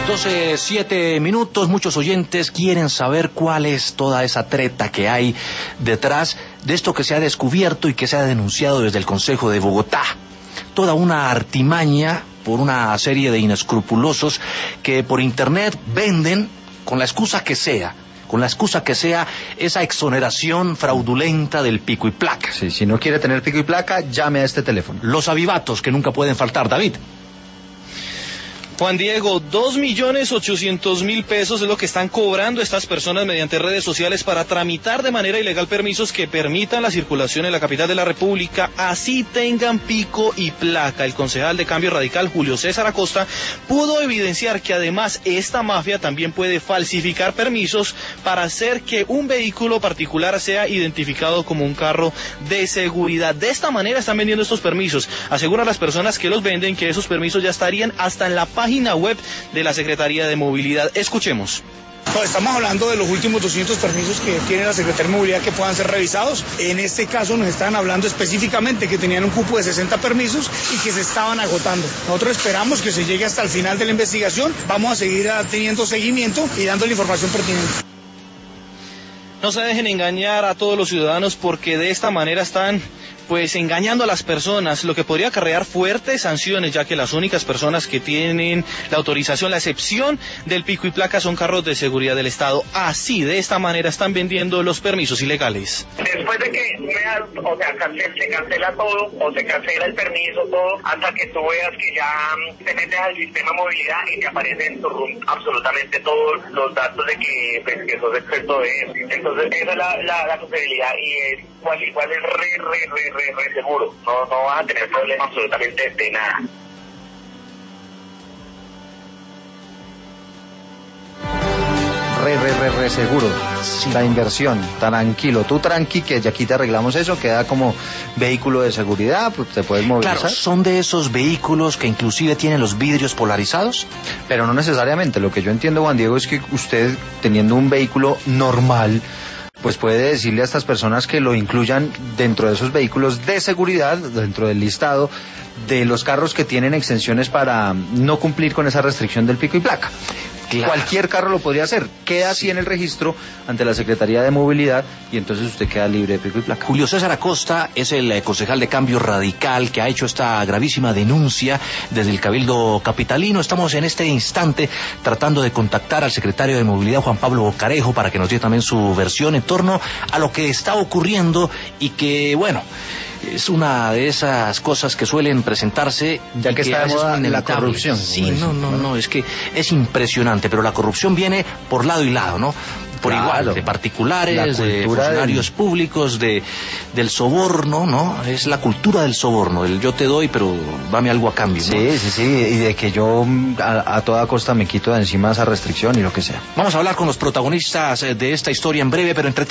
12:07. Muchos oyentes quieren saber cuál es toda esa treta que hay detrás de esto que se ha descubierto y que se ha denunciado desde el Consejo de Bogotá. Toda una artimaña por una serie de inescrupulosos que por internet venden con la excusa que sea, esa exoneración fraudulenta del pico y placa. Sí, si no quiere tener pico y placa, llame a este teléfono. Los avivatos que nunca pueden faltar, David. Juan Diego, 2.800.000 pesos es lo que están cobrando estas personas mediante redes sociales para tramitar de manera ilegal permisos que permitan la circulación en la capital de la República, así tengan pico y placa. El concejal de Cambio Radical, Julio César Acosta, pudo evidenciar que además esta mafia también puede falsificar permisos para hacer que un vehículo particular sea identificado como un carro de seguridad. De esta manera están vendiendo estos permisos. Aseguran las personas que los venden que esos permisos ya estarían hasta en la página web de la Secretaría de Movilidad. Escuchemos. Estamos hablando de los últimos 200 permisos que tiene la Secretaría de Movilidad que puedan ser revisados. En este caso nos estaban hablando específicamente que tenían un cupo de 60 permisos y que se estaban agotando. Nosotros esperamos que se llegue hasta el final de la investigación. Vamos a seguir teniendo seguimiento y dando la información pertinente. No se dejen engañar a todos los ciudadanos porque de esta manera están engañando a las personas, lo que podría acarrear fuertes sanciones, ya que las únicas personas que tienen la autorización, la excepción del pico y placa son carros de seguridad del Estado. Así, de esta manera están vendiendo los permisos ilegales. Después de que se cancela todo, o se cancela el permiso, todo, hasta que tú veas que ya te metes al sistema de movilidad y te aparecen absolutamente todos los datos de que sos experto de eso. Entonces, esa es la posibilidad y igual es re seguro. No vas a tener problema absolutamente de nada. Re seguro. Sí. La inversión, tranquilo. Tú tranqui, que ya aquí te arreglamos eso, queda como vehículo de seguridad, pues te puedes movilizar. Claro, son de esos vehículos que inclusive tienen los vidrios polarizados. Pero no necesariamente. Lo que yo entiendo, Juan Diego, es que usted, teniendo un vehículo normal, pues puede decirle a estas personas que lo incluyan dentro de esos vehículos de seguridad, dentro del listado de los carros que tienen exenciones para no cumplir con esa restricción del pico y placa. Claro. Cualquier carro lo podría hacer, queda así en el registro ante la Secretaría de Movilidad y entonces usted queda libre de pico y placa. Julio César Acosta es el concejal de Cambio Radical que ha hecho esta gravísima denuncia desde el Cabildo Capitalino. Estamos en este instante tratando de contactar al secretario de Movilidad, Juan Pablo Bocarejo, para que nos dé también su versión en torno a lo que está ocurriendo y que, es una de esas cosas que suelen presentarse, ya que está de moda la corrupción. Sí, no, es que es impresionante, pero la corrupción viene por lado y lado, ¿no? Por igual, de particulares, de funcionarios públicos, del soborno, ¿no? Es la cultura del soborno, del yo te doy, pero dame algo a cambio, ¿no? Sí, y de que yo a toda costa me quito de encima esa restricción y lo que sea. Vamos a hablar con los protagonistas de esta historia en breve, pero entre